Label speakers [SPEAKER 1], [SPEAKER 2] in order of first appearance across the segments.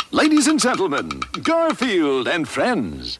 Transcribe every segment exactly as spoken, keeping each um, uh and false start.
[SPEAKER 1] Ladies and gentlemen, Garfield and friends.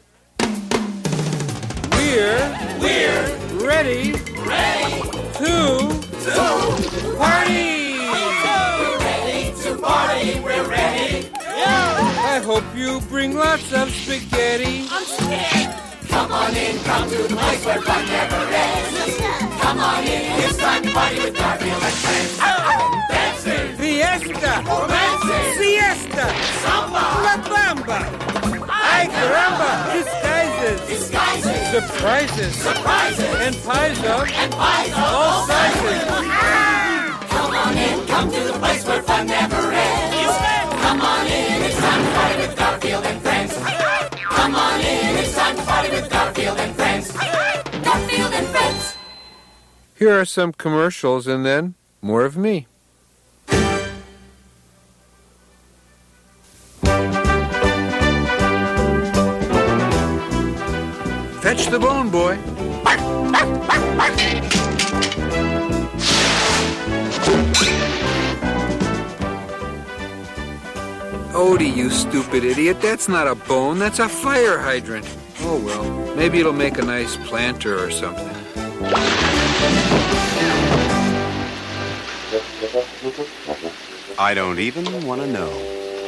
[SPEAKER 2] We're, we're ready, ready to, to party!
[SPEAKER 3] We're ready to party, we're ready.
[SPEAKER 2] I hope you bring lots of spaghetti.
[SPEAKER 3] I'm scared. Come on in, come to the place where fun never ends. Come on in, it's time to party with Garfield and friends. Dancing,
[SPEAKER 2] Fiesta,
[SPEAKER 3] romancing,
[SPEAKER 2] siesta,
[SPEAKER 3] samba,
[SPEAKER 2] la bamba, ay caramba, disguises,
[SPEAKER 3] disguises,
[SPEAKER 2] surprises,
[SPEAKER 3] surprises,
[SPEAKER 2] and pies of
[SPEAKER 3] and pies of
[SPEAKER 2] all sizes.
[SPEAKER 3] Come on in, come to the place where fun never ends. Come on in, it's time to party with Garfield and friends. Come on in, it's time to party with Garfield and friends. Garfield and friends.
[SPEAKER 2] Here are some commercials and then more of me. Fetch the bone, boy. Odie, you stupid idiot. That's not a bone. That's a fire hydrant. Oh, well. Maybe it'll make a nice planter or something.
[SPEAKER 4] I don't even want to know.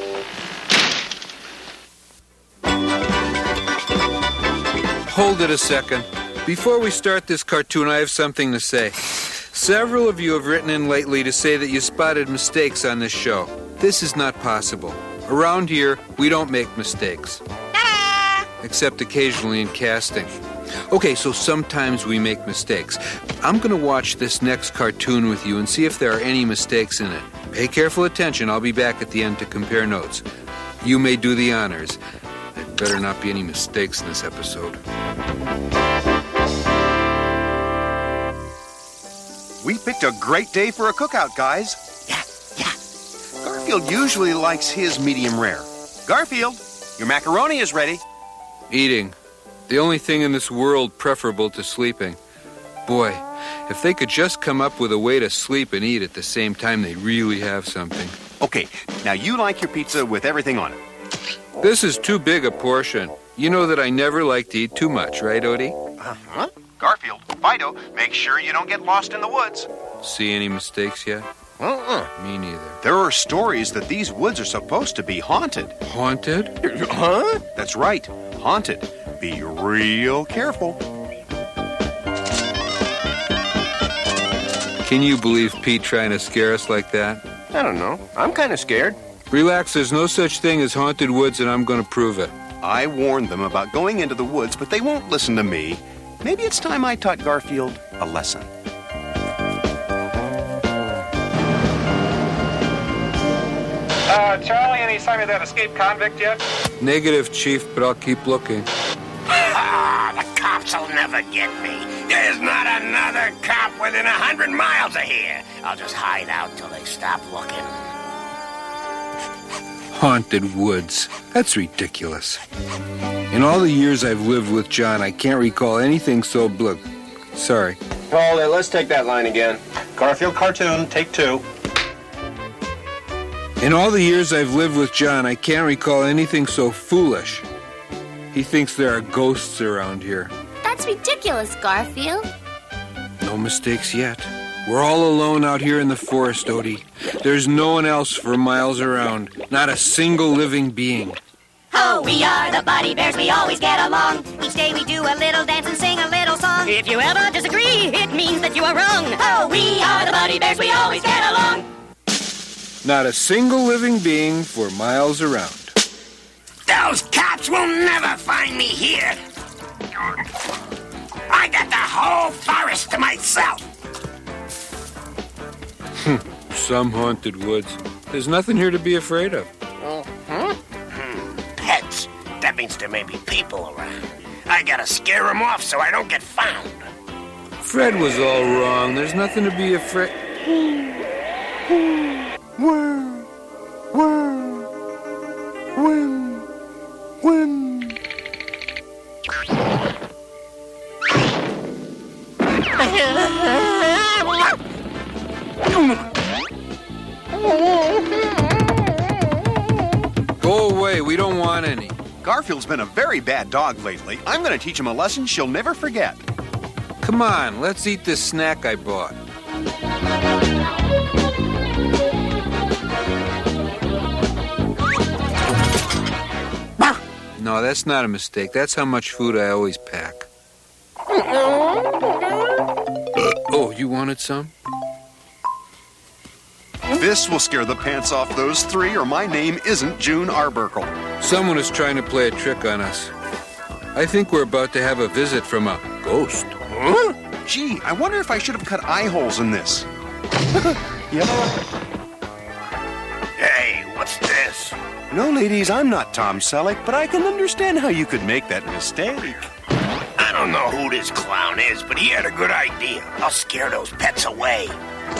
[SPEAKER 2] Hold it a second. Before we start this cartoon, I have something to say. Several of you have written in lately to say that you spotted mistakes on this show. This is not possible. Around here, we don't make mistakes. Except occasionally in casting. Okay, so sometimes we make mistakes. I'm going to watch this next cartoon with you and see if there are any mistakes in it. Pay careful attention. I'll be back at the end to compare notes. You may do the honors. There better not be any mistakes in this episode.
[SPEAKER 4] We picked a great day for a cookout, guys.
[SPEAKER 3] Yeah, yeah.
[SPEAKER 4] Garfield usually likes his medium rare. Garfield, your macaroni is ready.
[SPEAKER 2] Eating. The only thing in this world preferable to sleeping. Boy, if they could just come up with a way to sleep and eat at the same time, they really have something.
[SPEAKER 4] Okay, now you like your pizza with everything on it.
[SPEAKER 2] This is too big a portion. You know that I never like to eat too much, right, Odie?
[SPEAKER 4] Uh-huh. Garfield, Fido, make sure you don't get lost in the woods.
[SPEAKER 2] See any mistakes yet?
[SPEAKER 4] Uh-uh.
[SPEAKER 2] Me neither.
[SPEAKER 4] There are stories that these woods are supposed to be haunted.
[SPEAKER 2] Haunted?
[SPEAKER 4] Huh? That's right, haunted. Be real careful.
[SPEAKER 2] Can you believe Pete trying to scare us like that?
[SPEAKER 4] I don't know. I'm kind of scared.
[SPEAKER 2] Relax, there's no such thing as haunted woods, and I'm going to prove it.
[SPEAKER 4] I warned them about going into the woods, but they won't listen to me. Maybe it's time I taught Garfield a lesson.
[SPEAKER 5] Uh, Charlie, any sign of that escaped convict yet?
[SPEAKER 2] Negative, Chief, but I'll keep looking.
[SPEAKER 6] Ah, the cops will never get me. There's not another cop within a hundred miles of here. I'll just hide out till they stop looking.
[SPEAKER 2] Haunted woods. That's ridiculous. In all the years I've lived with John, I can't recall anything so blue. Sorry.
[SPEAKER 7] Hold it, let's take that line again. Garfield cartoon, take two.
[SPEAKER 2] In all the years I've lived with John, I can't recall anything so foolish. He thinks there are ghosts around here.
[SPEAKER 8] That's ridiculous, Garfield.
[SPEAKER 2] No mistakes yet. We're all alone out here in the forest, Odie. There's no one else for miles around. Not a single living being.
[SPEAKER 9] Oh, we are the Buddy Bears, we always get along. Each day we do a little dance and sing a little song. If you ever disagree, it means that you are wrong. Oh, we are the Buddy Bears, we always get along.
[SPEAKER 2] Not a single living being for miles around.
[SPEAKER 6] Those cops will never find me here. I got the whole forest to myself.
[SPEAKER 2] Some haunted woods. There's nothing here to be afraid of.
[SPEAKER 6] Uh-huh. Hmm. Pets. That means there may be people around. I gotta scare them off so I don't get found.
[SPEAKER 2] Fred was all wrong. There's nothing to be afraid.
[SPEAKER 4] Where? Where? When? When?
[SPEAKER 2] Go away. We don't want any.
[SPEAKER 4] Garfield's been a very bad dog lately. I'm going to teach him a lesson she'll never forget.
[SPEAKER 2] Come on, let's eat this snack I bought. No, that's not a mistake. That's how much food I always pack. Oh, you wanted some?
[SPEAKER 4] This will scare the pants off those three, or my name isn't June Arbuckle.
[SPEAKER 2] Someone is trying to play a trick on us. I think we're about to have a visit from a ghost.
[SPEAKER 4] Huh? Gee, I wonder if I should have cut eye holes in this. Yep.
[SPEAKER 6] Hey, what's this?
[SPEAKER 4] No, ladies, I'm not Tom Selleck, but I can understand how you could make that mistake.
[SPEAKER 6] I don't know who this clown is, but he had a good idea. I'll scare those pets away.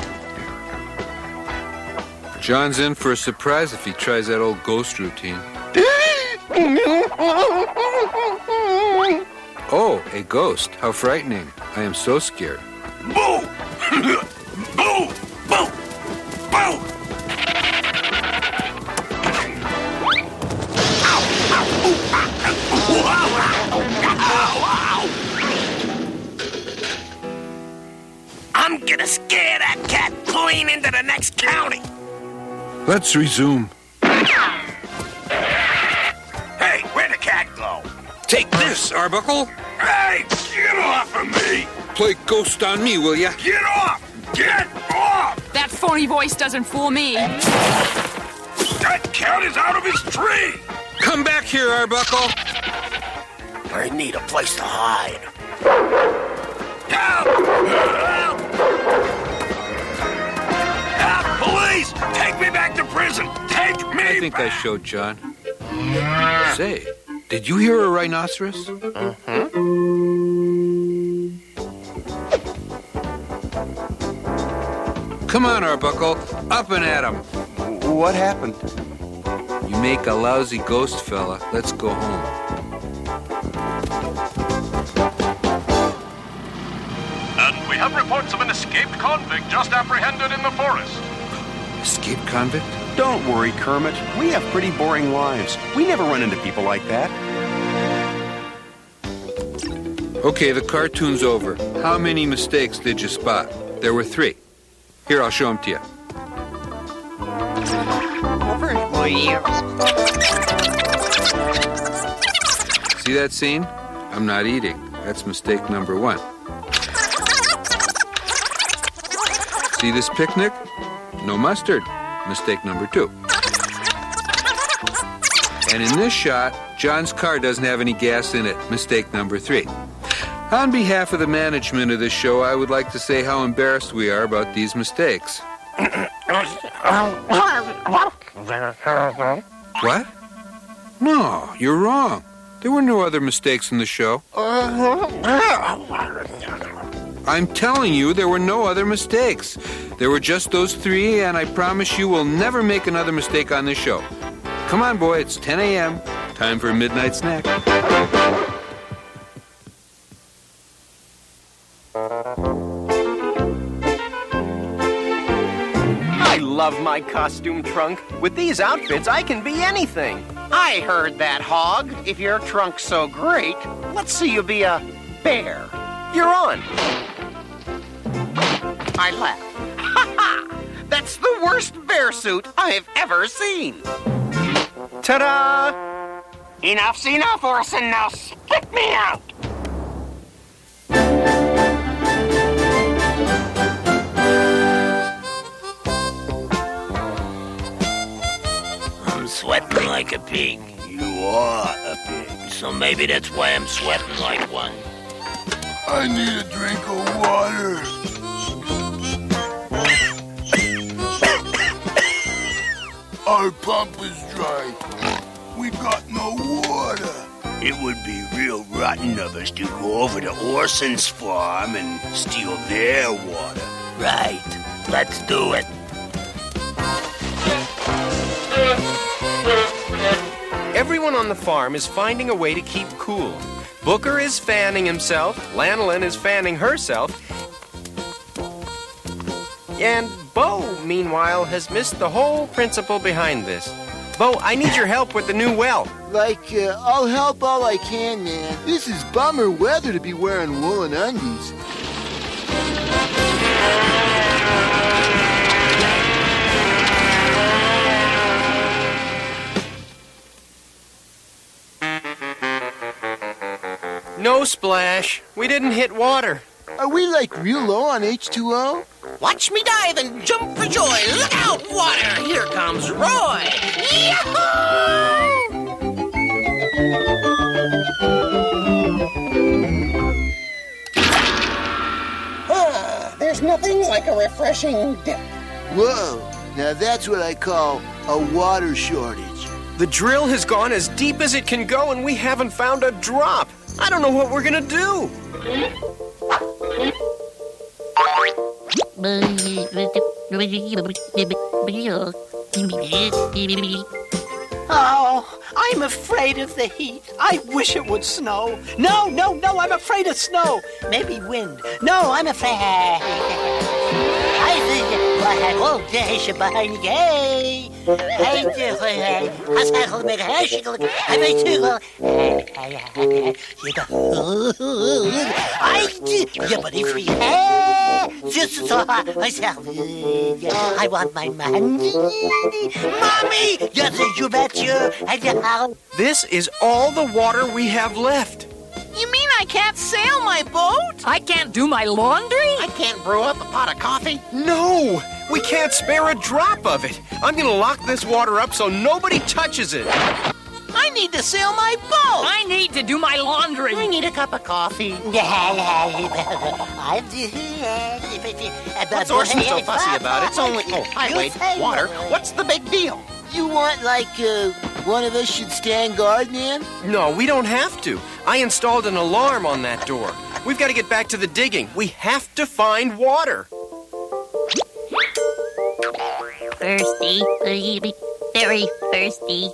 [SPEAKER 2] John's in for a surprise if he tries that old ghost routine. Oh, a ghost. How frightening. I am so scared.
[SPEAKER 6] Boo! Boo! Boo! Boo! I'm gonna scare that cat clean into the next county.
[SPEAKER 2] Let's resume.
[SPEAKER 6] Hey, where'd the cat go?
[SPEAKER 2] Take this, Arbuckle.
[SPEAKER 6] Hey, get off of me!
[SPEAKER 2] Play ghost on me, will ya?
[SPEAKER 6] Get off! Get off!
[SPEAKER 10] That phony voice doesn't fool me.
[SPEAKER 6] That cat is out of his tree!
[SPEAKER 2] Come back here, Arbuckle.
[SPEAKER 6] I need a place to hide. Help! Help! Help! Police! Take me back to prison! Take me
[SPEAKER 2] I think
[SPEAKER 6] back.
[SPEAKER 2] I showed John. Say, did you hear a rhinoceros?
[SPEAKER 6] Uh-huh.
[SPEAKER 2] Come on, Arbuckle. Up and at him.
[SPEAKER 4] What happened?
[SPEAKER 2] You make a lousy ghost, fella. Let's go home.
[SPEAKER 5] And we have reports of an escaped convict just apprehended in the forest.
[SPEAKER 2] Escaped convict?
[SPEAKER 4] Don't worry, Kermit. We have pretty boring lives. We never run into people like that.
[SPEAKER 2] Okay, the cartoon's over. How many mistakes did you spot? There were three. Here, I'll show them to you. See that scene? I'm not eating. That's mistake number one. See this picnic? No mustard. Mistake number two. And in this shot, John's car doesn't have any gas in it. Mistake number three. On behalf of the management of this show, I would like to say how embarrassed we are about these mistakes. What? No, you're wrong. There were no other mistakes in the show. I'm telling you, there were no other mistakes. There were just those three, and I promise you we'll never make another mistake on this show. Come on, boy, it's ten a.m. Time for a midnight snack.
[SPEAKER 11] I love my costume trunk. With these outfits, I can be anything. I heard that, Hog. If your trunk's so great, let's see you be a bear. You're on. I laugh. Ha ha! That's the worst bear suit I've ever seen. Ta-da!
[SPEAKER 6] Enough's enough, Orson. Now spit me out. I'm sweating like a pig. You are a pig. So maybe that's why I'm sweating like one.
[SPEAKER 12] I need a drink of water. Our pump is dry. We got no water.
[SPEAKER 6] It would be real rotten of us to go over to Orson's farm and steal their water. Right. Let's do it.
[SPEAKER 11] Everyone on the farm is finding a way to keep cool. Booker is fanning himself. Lanolin is fanning herself. And Bo, meanwhile, has missed the whole principle behind this. Bo, I need your help with the new well.
[SPEAKER 13] Like, uh, I'll help all I can, man. This is bummer weather to be wearing woolen undies.
[SPEAKER 11] No splash. We didn't hit water.
[SPEAKER 13] Are we, like, real low on H two O?
[SPEAKER 14] Watch me dive and jump for joy. Look out, water! Here comes Roy! Yahoo! Ah, there's nothing like a refreshing dip.
[SPEAKER 13] Whoa, now that's what I call a water shortage.
[SPEAKER 11] The drill has gone as deep as it can go and we haven't found a drop. I don't know what we're gonna do.
[SPEAKER 14] Oh, I'm afraid of the heat. I wish it would snow. No, no, no, I'm afraid of snow. Maybe wind. No, I'm afraid. I think I won't dash behind gay. I do. I said, make a hash. I may too. I do. Yeah, but if we just saw myself, I want my money. Mommy! Yes, you bet you.
[SPEAKER 11] This is all the water we have left.
[SPEAKER 14] You mean I can't sail my boat?
[SPEAKER 10] I can't do my laundry?
[SPEAKER 14] I can't brew up a pot of coffee?
[SPEAKER 11] No! We can't spare a drop of it. I'm gonna lock this water up so nobody touches it.
[SPEAKER 14] I need to sail my boat.
[SPEAKER 10] I need to do my laundry.
[SPEAKER 14] I need a cup of coffee.
[SPEAKER 11] What's Orson so fussy about? It's only... Oh, hi, Wade. Water. What's the big deal?
[SPEAKER 13] You want, like, uh, one of us should stand guard, man?
[SPEAKER 11] No, we don't have to. I installed an alarm on that door. We've got to get back to the digging. We have to find water.
[SPEAKER 9] Thirsty. Very thirsty.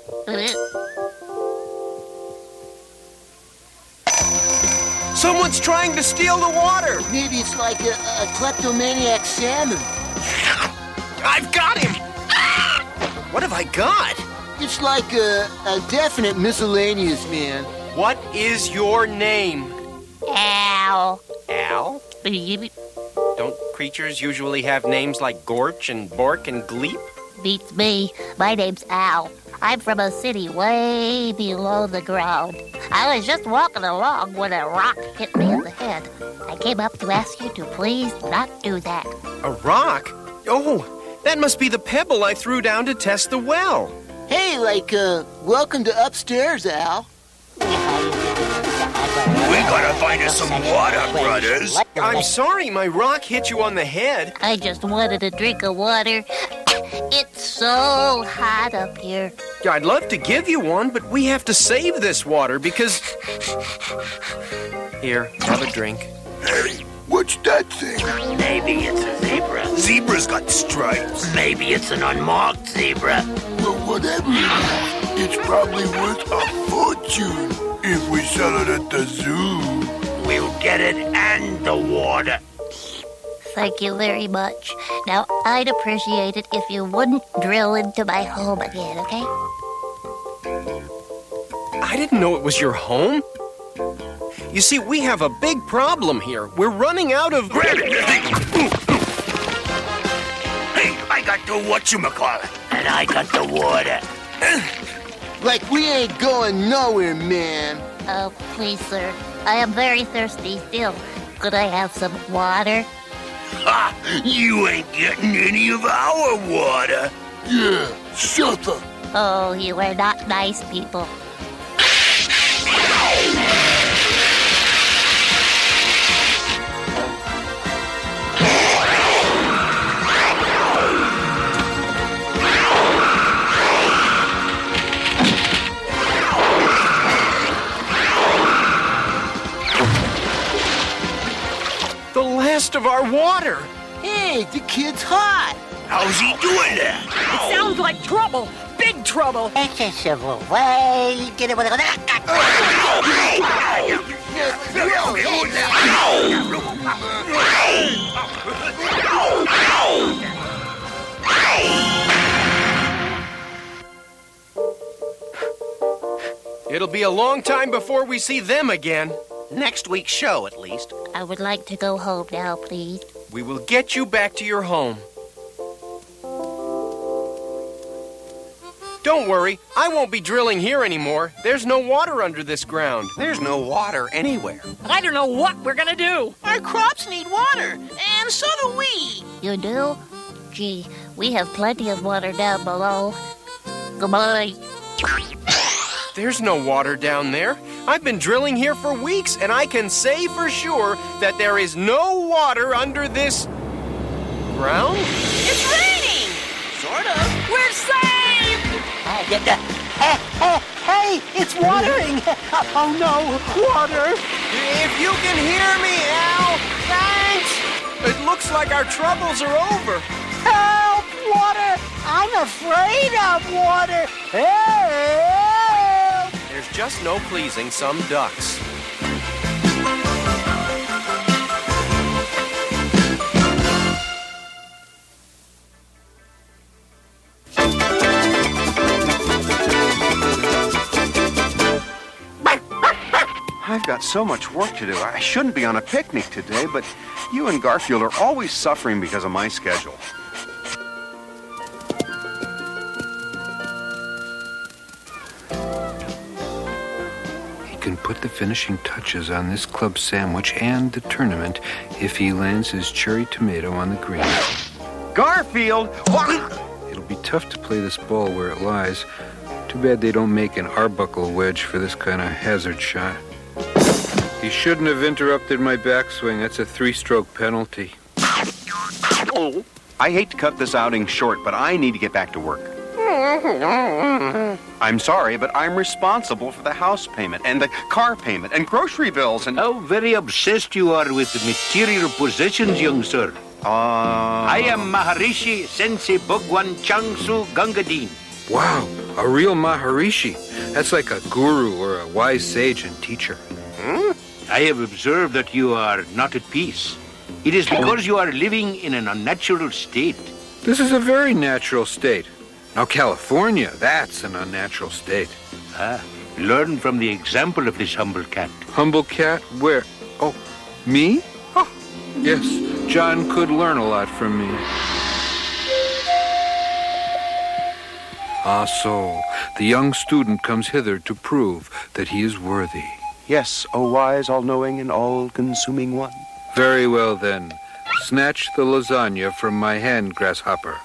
[SPEAKER 11] Someone's trying to steal the water.
[SPEAKER 13] Maybe it's like a, a kleptomaniac salmon.
[SPEAKER 11] I've got him. What have I got?
[SPEAKER 13] It's like a, a definite miscellaneous, man.
[SPEAKER 11] What is your name?
[SPEAKER 9] Al.
[SPEAKER 11] Al? Don't creatures usually have names like Gorch and Bork and Gleep?
[SPEAKER 9] Beats me. My name's Al. I'm from a city way below the ground. I was just walking along when a rock hit me in the head. I came up to ask you to please not do that.
[SPEAKER 11] A rock? Oh, that must be the pebble I threw down to test the well.
[SPEAKER 13] Hey, like, uh, welcome to upstairs, Al.
[SPEAKER 6] We gotta find us some water, brothers.
[SPEAKER 11] I'm sorry my rock hit you on the head.
[SPEAKER 9] I just wanted a drink of water. It's so hot up here.
[SPEAKER 11] I'd love to give you one, but we have to save this water because... Here, have a drink.
[SPEAKER 12] Hey, what's that thing?
[SPEAKER 6] Maybe it's a zebra. Zebra's got stripes. Maybe it's an unmarked zebra.
[SPEAKER 12] Well, whatever it is, it's probably worth a fortune if we sell it at the zoo.
[SPEAKER 6] We'll get it and the water.
[SPEAKER 9] Thank you very much. Now, I'd appreciate it if you wouldn't drill into my home again, okay?
[SPEAKER 11] I didn't know it was your home. You see, we have a big problem here. We're running out of...
[SPEAKER 6] Grab it! Hey, I got the whatchamacallit. And I got the water.
[SPEAKER 13] Like we ain't going nowhere, man.
[SPEAKER 9] Oh, please, sir. I am very thirsty still. Could I have some water?
[SPEAKER 6] Ha! You ain't getting any of our water.
[SPEAKER 12] Yeah, shut up.
[SPEAKER 9] Oh, you are not nice people.
[SPEAKER 11] The last of our water.
[SPEAKER 13] Hey, the kid's hot.
[SPEAKER 6] How's he doing that?
[SPEAKER 10] It sounds like trouble. Big trouble.
[SPEAKER 14] It's a civil way. Get it with it.
[SPEAKER 11] It'll be a long time before we see them again. Next week's show, at least.
[SPEAKER 9] I would like to go home now, please.
[SPEAKER 11] We will get you back to your home. Don't worry, I won't be drilling here anymore. There's no water under this ground.
[SPEAKER 4] There's no water anywhere.
[SPEAKER 10] I don't know what we're gonna do.
[SPEAKER 14] Our crops need water, and so do we.
[SPEAKER 9] You do? Gee, we have plenty of water down below. Goodbye.
[SPEAKER 11] There's no water down there. I've been drilling here for weeks, and I can say for sure that there is no water under this ground.
[SPEAKER 14] It's raining! Sort of.
[SPEAKER 10] We're safe!
[SPEAKER 14] Uh, hey, hey, hey, it's watering! Oh no, water!
[SPEAKER 11] If you can hear me, Al, thanks! It looks like our troubles are over.
[SPEAKER 14] Help! Water! I'm afraid of water! Help!
[SPEAKER 11] There's just no pleasing some ducks.
[SPEAKER 4] I've got so much work to do. I shouldn't be on a picnic today, but you and Garfield are always suffering because of my schedule.
[SPEAKER 2] He can put the finishing touches on this club sandwich and the tournament if he lands his cherry tomato on the green.
[SPEAKER 4] Garfield! What?
[SPEAKER 2] It'll be tough to play this ball where it lies. Too bad they don't make an Arbuckle wedge for this kind of hazard shot. He shouldn't have interrupted my backswing. That's a three-stroke penalty.
[SPEAKER 4] Oh, I hate to cut this outing short, but I need to get back to work. I'm sorry, but I'm responsible for the house payment and the car payment and grocery bills and...
[SPEAKER 15] How very obsessed you are with the material possessions, young sir.
[SPEAKER 4] Uh...
[SPEAKER 15] I am Maharishi Sensei Bhagwan Changsu Gangadin.
[SPEAKER 2] Wow, a real Maharishi. That's like a guru or a wise sage and teacher.
[SPEAKER 15] Hmm? I have observed that you are not at peace. It is because you are living in an unnatural state.
[SPEAKER 2] This is a very natural state. Now, California, that's an unnatural state.
[SPEAKER 15] Ah, learn from the example of this humble cat.
[SPEAKER 2] Humble cat? Where? Oh, me? Oh, yes, John could learn a lot from me. Ah, so, the young student comes hither to prove that he is worthy.
[SPEAKER 4] Yes, O wise, all-knowing, and all-consuming one.
[SPEAKER 2] Very well, then. Snatch the lasagna from my hand, grasshopper.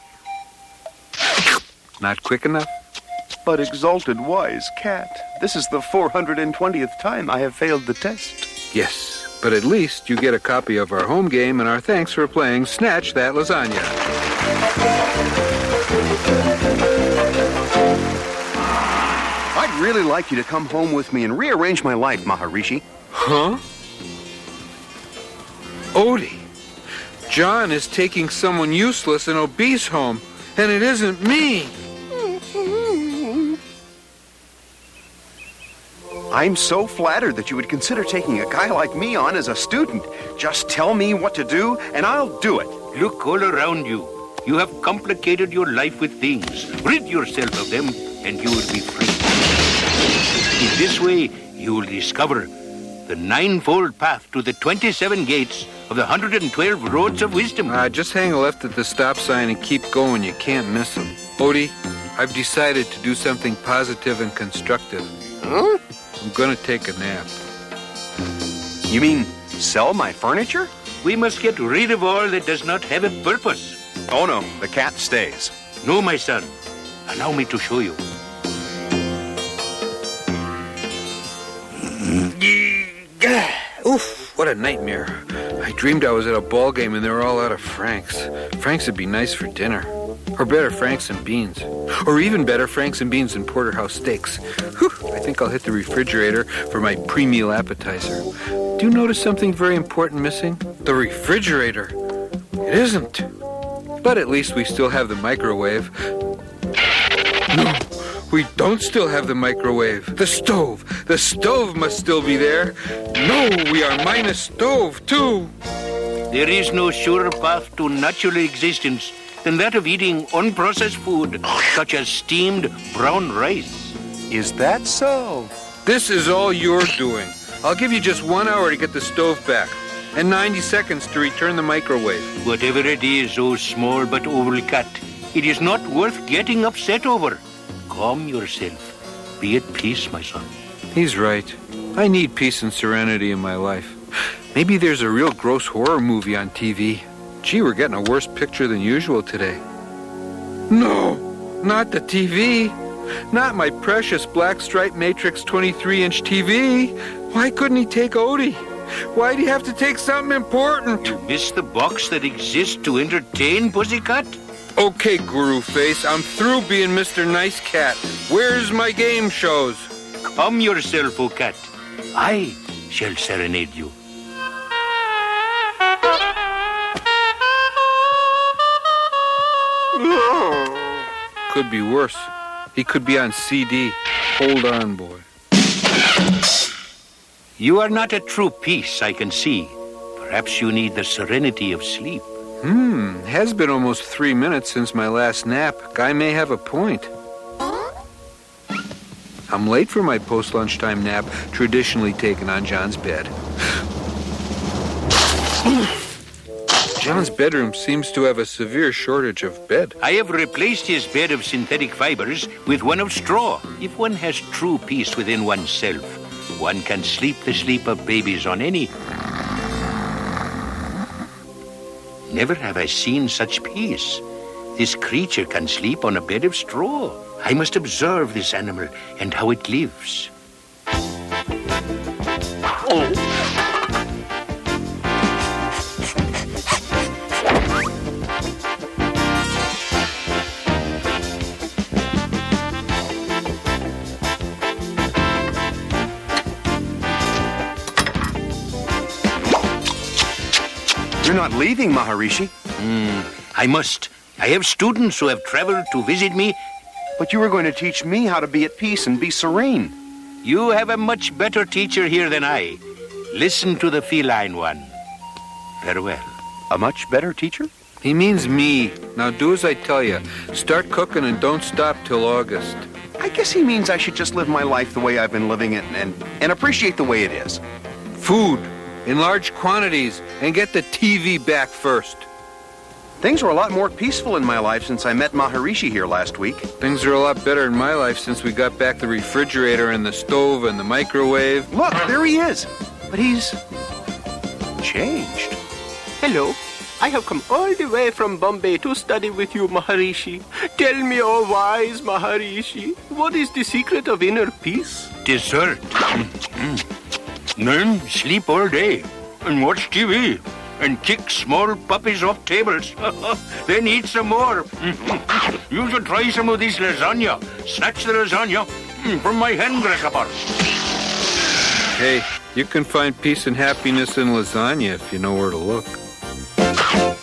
[SPEAKER 2] Not quick enough?
[SPEAKER 4] But exalted wise cat, this is the four hundred twentieth time I have failed the test.
[SPEAKER 2] Yes, but at least you get a copy of our home game and our thanks for playing Snatch That Lasagna.
[SPEAKER 4] I'd really like you to come home with me and rearrange my life, Maharishi.
[SPEAKER 2] Huh? Odie, John is taking someone useless and obese home, and it isn't me.
[SPEAKER 4] I'm so flattered that you would consider taking a guy like me on as a student. Just tell me what to do, and I'll do it.
[SPEAKER 15] Look all around you. You have complicated your life with things. Rid yourself of them, and you will be free. In this way, you will discover the ninefold path to the twenty-seven gates of the one hundred twelve roads of wisdom.
[SPEAKER 2] Uh, just hang left at the stop sign and keep going. You can't miss them. Odie, I've decided to do something positive and constructive.
[SPEAKER 4] Huh?
[SPEAKER 2] I'm gonna take a nap.
[SPEAKER 4] You mean sell my furniture?
[SPEAKER 15] We must get rid of all that does not have a purpose.
[SPEAKER 4] Oh no, the cat stays.
[SPEAKER 15] No, my son. Allow me to show you.
[SPEAKER 2] Oof, what a nightmare. I dreamed I was at a ball game and they were all out of Franks. Franks would be nice for dinner. Or better, Franks and beans. Or even better, Franks and beans and porterhouse steaks. Whew, I think I'll hit the refrigerator for my pre-meal appetizer. Do you notice something very important missing? The refrigerator. It isn't. But at least we still have the microwave. No, we don't still have the microwave. The stove. The stove must still be there. No, we are minus stove, too.
[SPEAKER 15] There is no surer path to natural existence than that of eating unprocessed food, such as steamed brown rice.
[SPEAKER 4] Is that so?
[SPEAKER 2] This is all you're doing. I'll give you just one hour to get the stove back, and ninety seconds to return the microwave.
[SPEAKER 15] Whatever it is, oh small but oval cat, it is not worth getting upset over. Calm yourself. Be at peace, my son.
[SPEAKER 2] He's right. I need peace and serenity in my life. Maybe there's a real gross horror movie on T V. Gee, we're getting a worse picture than usual today. No, not the T V. Not my precious black stripe matrix twenty-three inch T V. Why couldn't he take Odie? Why'd he have to take something important?
[SPEAKER 15] You missed the box that exists to entertain, Pussycat?
[SPEAKER 2] Okay, Guru Face, I'm through being Mister Nice Cat. Where's my game shows?
[SPEAKER 15] Calm yourself, O cat. I shall serenade you.
[SPEAKER 2] Could be worse. He could be on C D. Hold on, boy.
[SPEAKER 15] You are not at true peace, I can see. Perhaps you need the serenity of sleep.
[SPEAKER 2] Hmm, has been almost three minutes since my last nap. Guy may have a point. I'm late for my post-lunchtime nap, traditionally taken on John's bed. John's bedroom seems to have a severe shortage of bed.
[SPEAKER 15] I have replaced his bed of synthetic fibers with one of straw. If one has true peace within oneself, one can sleep the sleep of babies on any. Never have I seen such peace. This creature can sleep on a bed of straw. I must observe this animal and how it lives. Oh.
[SPEAKER 4] You're not leaving, Maharishi.
[SPEAKER 15] Mm, I must. I have students who have traveled to visit me.
[SPEAKER 4] But you were going to teach me how to be at peace and be serene.
[SPEAKER 15] You have a much better teacher here than I. Listen to the feline one. Farewell.
[SPEAKER 4] A much better teacher?
[SPEAKER 2] He means me. Now do as I tell you. Start cooking and don't stop till August.
[SPEAKER 4] I guess he means I should just live my life the way I've been living it and, and appreciate the way it is.
[SPEAKER 2] Food in large quantities and get the T V back first.
[SPEAKER 4] Things were a lot more peaceful in my life since I met Maharishi here last week.
[SPEAKER 2] Things are a lot better in my life since we got back the refrigerator and the stove and the microwave.
[SPEAKER 4] Look, there he is. But he's changed.
[SPEAKER 11] Hello. I have come all the way from Bombay to study with you, Maharishi. Tell me, oh wise Maharishi, what is the secret of inner peace?
[SPEAKER 15] Dessert. Men sleep all day and watch T V. And kick small puppies off tables. Then eat some more. You should try some of this lasagna. Snatch the lasagna from my hand grasshopper.
[SPEAKER 2] Hey, you can find peace and happiness in lasagna if you know where to look.